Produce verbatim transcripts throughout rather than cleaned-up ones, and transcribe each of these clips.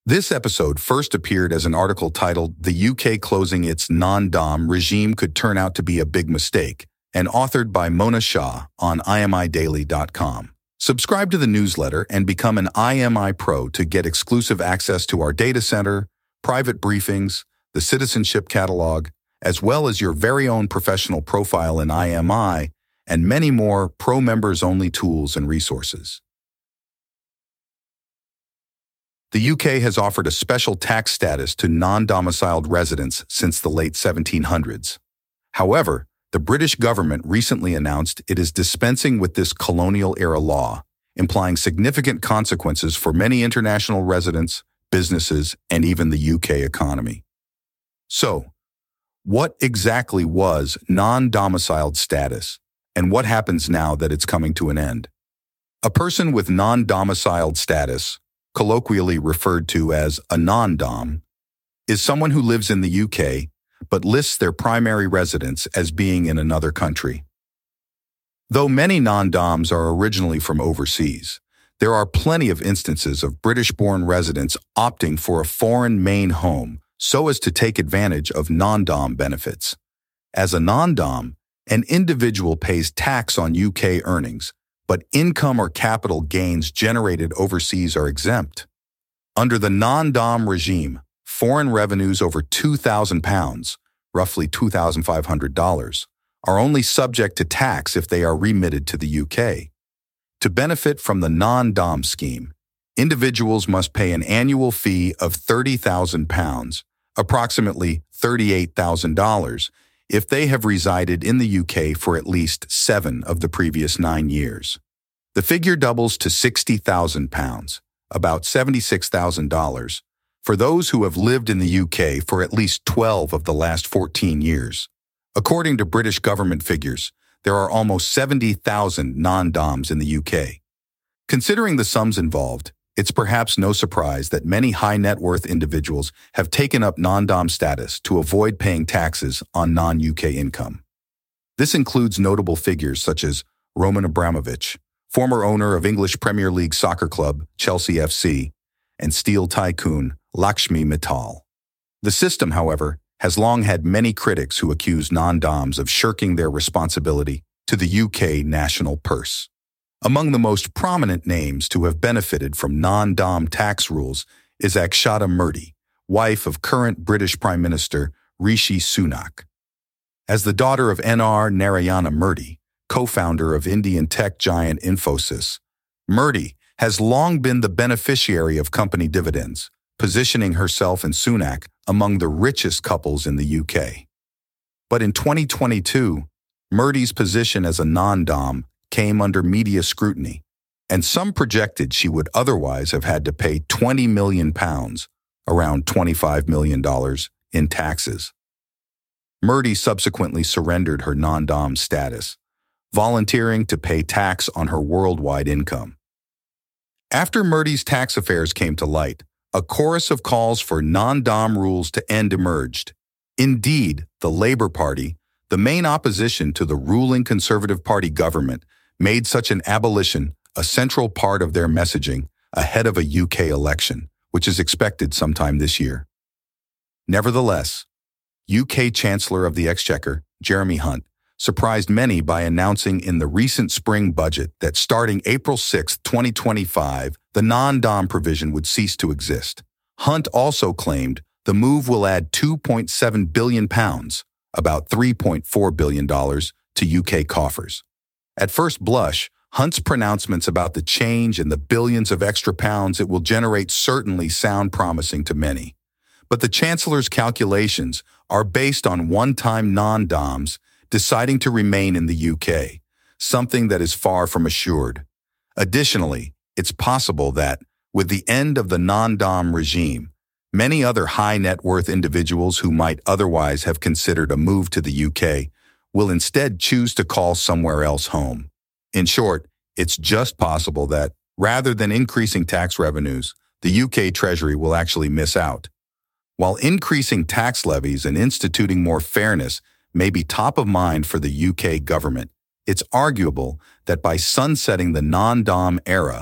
This episode first appeared as an article titled "The U K Closing Its Non-Dom Regime Could Turn Out to Be a Big Mistake" and authored by Mona Shah on I M I daily dot com. Subscribe to the newsletter and become an I M I Pro to get exclusive access to our data center, private briefings, the citizenship catalog, as well as your very own professional profile in I M I, and many more pro members-only tools and resources. The U K has offered a special tax status to non-domiciled residents since the late seventeen hundreds. However, the British government recently announced it is dispensing with this colonial-era law, implying significant consequences for many international residents, businesses, and even the U K economy. So, what exactly was non-domiciled status, and what happens now that it's coming to an end? A person with non-domiciled status, colloquially referred to as a non-dom, is someone who lives in the U K but lists their primary residence as being in another country. Though many non-doms are originally from overseas, there are plenty of instances of British-born residents opting for a foreign main home so as to take advantage of non-dom benefits. As a non-dom, an individual pays tax on U K earnings, but income or capital gains generated overseas are exempt. Under the non-dom regime, foreign revenues over two thousand pounds, roughly two thousand five hundred dollars, are only subject to tax if they are remitted to the U K. To benefit from the non-dom scheme, individuals must pay an annual fee of thirty thousand pounds, approximately thirty-eight thousand dollars, if they have resided in the U K for at least seven of the previous nine years. The figure doubles to sixty thousand pounds, about seventy-six thousand dollars, for those who have lived in the U K for at least twelve of the last fourteen years. According to British government figures, there are almost seventy thousand non-doms in the U K. Considering the sums involved, it's perhaps no surprise that many high-net-worth individuals have taken up non-dom status to avoid paying taxes on non-U K income. This includes notable figures such as Roman Abramovich, former owner of English Premier League soccer club Chelsea F C, and steel tycoon Lakshmi Mittal. The system, however, has long had many critics who accuse non-doms of shirking their responsibility to the U K national purse. Among the most prominent names to have benefited from non-dom tax rules is Akshata Murty, wife of current British Prime Minister Rishi Sunak. As the daughter of N R Narayana Murty, co-founder of Indian tech giant Infosys, Murty has long been the beneficiary of company dividends, positioning herself and Sunak among the richest couples in the U K. But in twenty twenty-two, Murty's position as a non-dom came under media scrutiny, and some projected she would otherwise have had to pay twenty million pounds, around twenty-five million dollars, in taxes. Murty subsequently surrendered her non-dom status, volunteering to pay tax on her worldwide income. After Murty's tax affairs came to light, a chorus of calls for non-dom rules to end emerged. Indeed, the Labour Party, the main opposition to the ruling Conservative Party government, made such an abolition a central part of their messaging ahead of a U K election, which is expected sometime this year. Nevertheless, U K Chancellor of the Exchequer, Jeremy Hunt, surprised many by announcing in the recent spring budget that starting April sixth, twenty twenty-five, the non-dom provision would cease to exist. Hunt also claimed the move will add two point seven billion pounds, about three point four billion dollars, to U K coffers. At first blush, Hunt's pronouncements about the change and the billions of extra pounds it will generate certainly sound promising to many. But the Chancellor's calculations are based on one-time non-doms deciding to remain in the U K, something that is far from assured. Additionally, it's possible that, with the end of the non-dom regime, many other high-net-worth individuals who might otherwise have considered a move to the U K will instead choose to call somewhere else home. In short, it's just possible that, rather than increasing tax revenues, the U K Treasury will actually miss out. While increasing tax levies and instituting more fairness may be top of mind for the U K government, it's arguable that by sunsetting the non-dom era,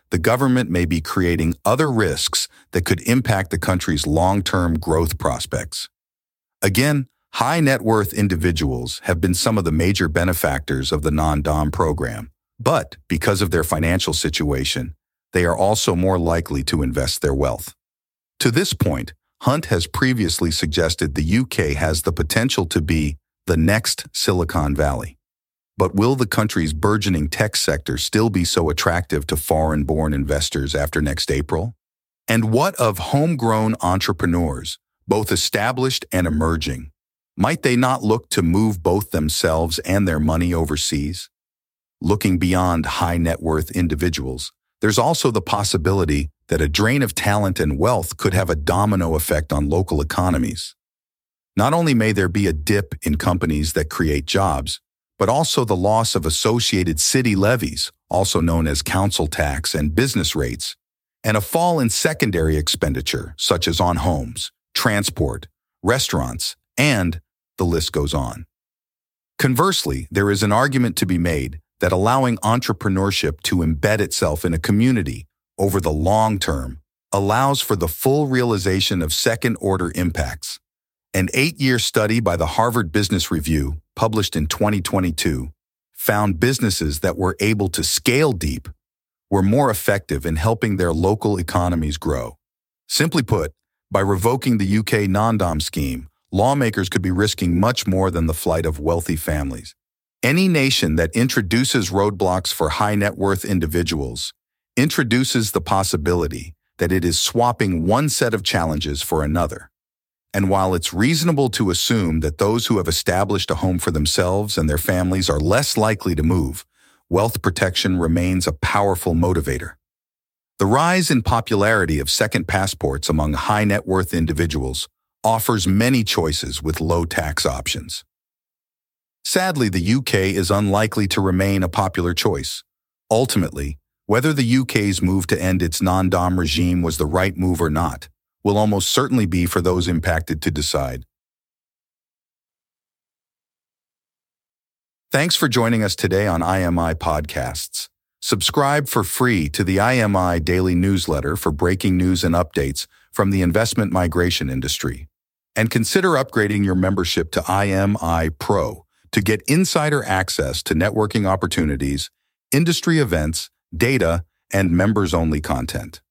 the government may be creating other risks that could impact the country's long-term growth prospects. Again, high net worth individuals have been some of the major benefactors of the non-dom program, but because of their financial situation, they are also more likely to invest their wealth. To this point, Hunt has previously suggested the U K has the potential to be the next Silicon Valley. But will the country's burgeoning tech sector still be so attractive to foreign-born investors after next April? And what of homegrown entrepreneurs, both established and emerging? Might they not look to move both themselves and their money overseas? Looking beyond high net worth individuals, there's also the possibility that a drain of talent and wealth could have a domino effect on local economies. Not only may there be a dip in companies that create jobs, but also the loss of associated city levies, also known as council tax and business rates, and a fall in secondary expenditure, such as on homes, transport, restaurants, and the list goes on. Conversely, there is an argument to be made that allowing entrepreneurship to embed itself in a community over the long term allows for the full realization of second-order impacts. An eight-year study by the Harvard Business Review, published in twenty twenty-two, found businesses that were able to scale deep were more effective in helping their local economies grow. Simply put, by revoking the U K non-dom scheme, lawmakers could be risking much more than the flight of wealthy families. Any nation that introduces roadblocks for high net worth individuals introduces the possibility that it is swapping one set of challenges for another. And while it's reasonable to assume that those who have established a home for themselves and their families are less likely to move, wealth protection remains a powerful motivator. The rise in popularity of second passports among high net worth individuals offers many choices with low tax options. Sadly, the U K is unlikely to remain a popular choice. Ultimately, whether the U K's move to end its non-dom regime was the right move or not will almost certainly be for those impacted to decide. Thanks for joining us today on I M I Podcasts. Subscribe for free to the I M I Daily Newsletter for breaking news and updates from the investment migration industry. And consider upgrading your membership to I M I Pro to get insider access to networking opportunities, industry events, data, and members-only content.